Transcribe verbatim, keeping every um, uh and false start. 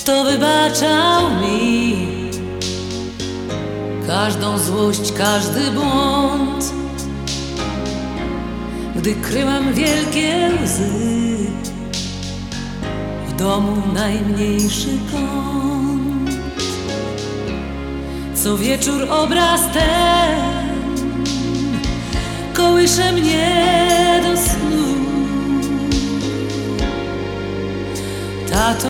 kto wybaczał mi każdą złość, każdy błąd, gdy kryłam wielkie łzy w domu najmniejszy kąt. Co wieczór obraz ten kołysze mnie do snu. Tato